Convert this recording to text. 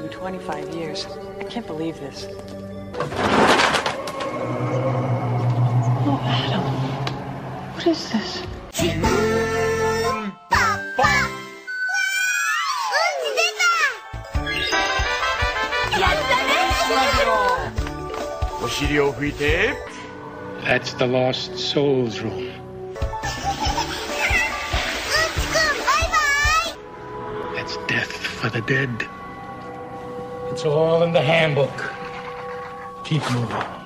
in 25 years. I can't believe this. Oh, Adam. What is this? That's the Lost Souls room. That's death for the dead. It's all in the handbook. Keep moving.